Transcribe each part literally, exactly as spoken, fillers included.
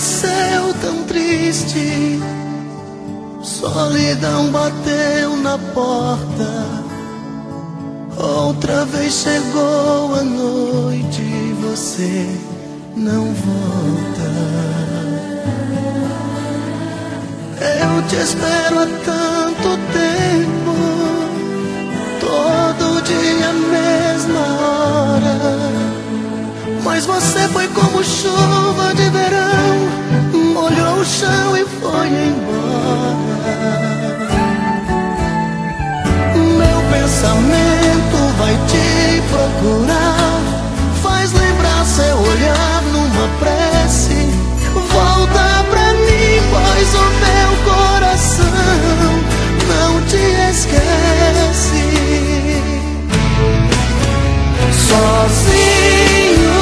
amanheceu tão triste, solidão bateu na porta. Outra vez chegou a noite e você não volta. Eu te espero há tanto tempo, todo dia a mesma hora, mas você foi como chuva de verão, molhou o chão e foi embora. Meu pensamento vai te procurar, faz lembrar seu olhar numa prece. Volta pra mim, pois o meu coração não te esquece. Sozinho,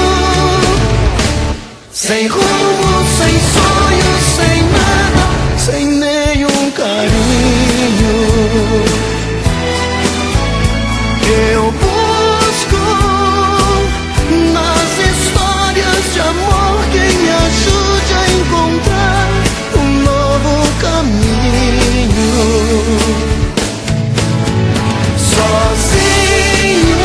sem rumo, sem sonhos, sem nada, sem nenhum carinho, eu busco nas histórias de amor quem me ajude a encontrar um novo caminho. Sozinho,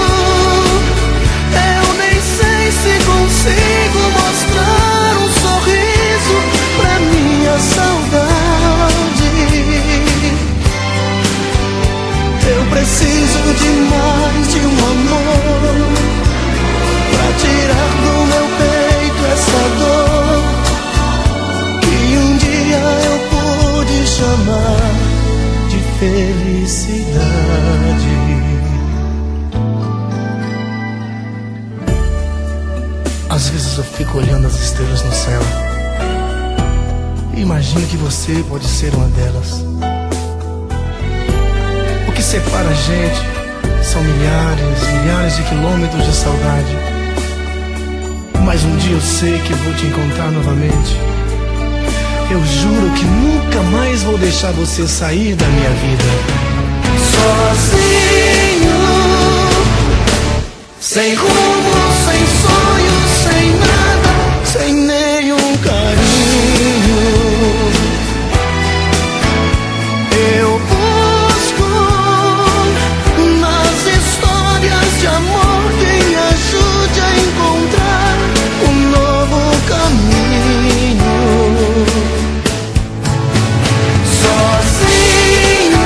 eu nem sei se consigo mostrar um sorriso pra minha saudade. Eu preciso de mais de um amor pra tirar do meu peito essa dor que um dia eu pude chamar de felicidade. Às vezes eu fico olhando as estrelas no céu e imagino que você pode ser uma delas. O que separa a gente são milhares, milhares de quilômetros de saudade, mas um dia eu sei que vou te encontrar novamente. Eu juro que nunca mais vou deixar você sair da minha vida. Sozinho, sem rumo, sem sonhos, sem nada, sem nenhum carinho, eu busco nas histórias de amor quem me ajude a encontrar um novo caminho. Sozinho,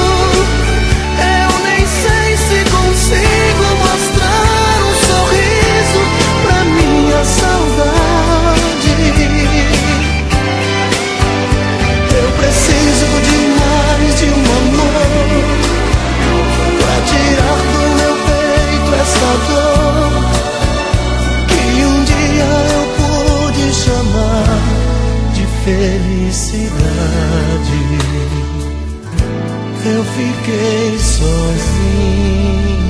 eu nem sei se consigo mostrar um sorriso pra minha saudade. Eu preciso de mais de um amor pra tirar do meu peito essa dor que um dia eu pude chamar de felicidade. Eu fiquei sozinho.